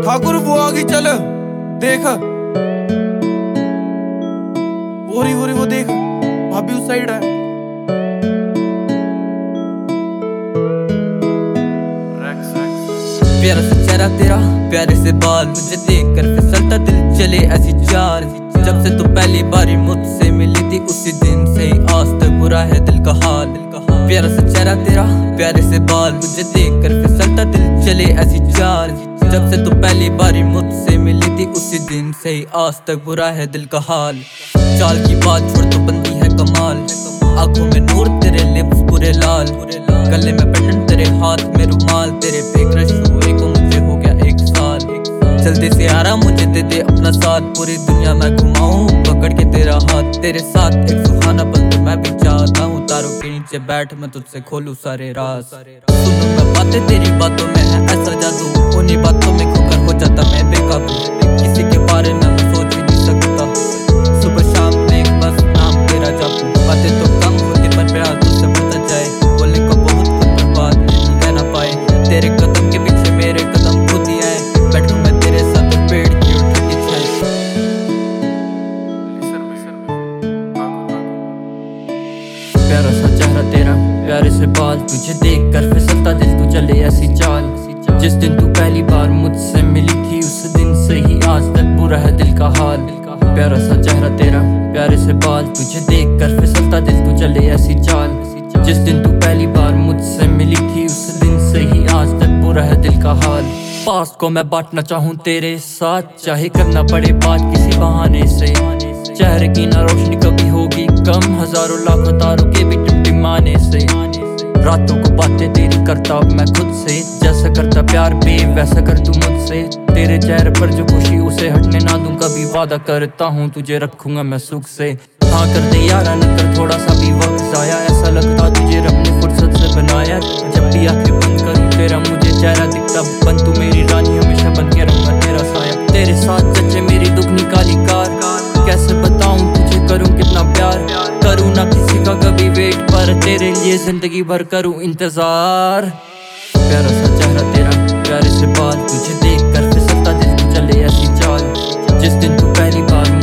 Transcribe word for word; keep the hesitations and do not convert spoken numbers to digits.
ठाकुर वो आगे चल देख, वो रही वो रही वो देख, भाभी उस साइड है। प्यारा सा चेहरा तेरा, प्यारे से बाल, मुझे देख कर फिसलता दिल चले ऐसी चाल। जब से तू पहली बारी मुझसे मिली थी उसी दिन से ही आज तक बुरा है दिल का हाल। प्यारा सा चेहरा तेरा, प्यारे से बाल, मुझे देख कर फिसलता दिल चले ऐसी चाल। जब से तू पहली बारी मुझसे मिली थी उसी दिन से ही आज तक बुरा है दिल का हाल। चाल की बात छोड़ तो बनती है कमाल, आंखों में नूर तेरे लिप्स पूरे लाल, गले में पेंडेंट तेरे हाथ में रुमाल, तेरे पे क्रश हुए को मुझे हो गया एक साल। जल्दी से आ रहा मुझे दे दे अपना साथ, पूरी दुनिया मैं घुमाऊं पकड़ के तेरा हाथ। तेरे साथ एक सुहाना पल तो मैं भी चाहता हूँ, तारों के नीचे बैठ मैं तुझसे खोलूं सारे राज। सुनूं मैं बातें तेरी बातों में है ऐसा जादू, उन्हीं बातों में खोकर हो जाता मैं बेकाबू। किसी के बारे में मैं सोच ही नहीं सकता, सुबह शाम देख बस नाम तेरा जापू। बातें तो कम होती पर प्यार तुझसे बढ़ता जाए, बोले को बहुत कुछ पर बात नहीं कह ना पाए। तेरे कदम के पीछे मेरे कदम खुद ही आए, बैठूं मैं तेरे साथ पेड़ की उठती छाए। प्यारा सा चेहरा तेरा, प्यारे से बाल, तुझे देख कर फिसलता दिल तू चले ऐसी चाल। जिस दिन तू पहली बार मुझसे मिली थी उस दिन से ही आज तक बुरा है दिल का हाल। प्यारा सा चेहरा तेरा, प्यारे से बाल, तुझे देख कर फिसलता दिल तू चले ऐसी चाल। जिस दिन तू पहली बार मुझसे मिली थी उस दिन से ही आज तक बुरा है दिल का हाल। पास्ट को मैं बांटना चाहूँ तेरे साथ, चाहे करना पड़े बात किसी बहाने से। चेहरे की ना रोशनी कभी होगी कम, हजारों लाखों तारों के भी टिमटिमाने से। रातों को बातें तेरी करता अब मैं खुद से, जैसा करता प्यार बे वैसा कर तू मुझसे। तेरे चेहरे पर जो खुशी उसे हटने ना दूं कभी, वादा करता हूँ तुझे रखूंगा मैं सुख से। हाँ कर दे यारा न कर थोड़ा सा भी वक्त जाया, ऐसा लगता तुझे रब ने फुर्सत से बनाया। जब भी आंखें बंद करूँ तेरा मुझे चेहरा दिखता, बन तू मेरी रानी हमेशा बन के रहूंगा तेरा साया। तेरे साथ सच्चे मेरी दुगनी काली कार, कैसे बताऊं तुझे करूं कितना प्यार। करूं ना किसी का कभी वेट, पर तेरे लिए जिंदगी भर करूं इंतजार। प्यारा सा चेहरा तेरा, प्यारे से बाल, तुझे देख कर फिसलता दिल तू चले ऐसी चाल। जिस दिन तू पहली बार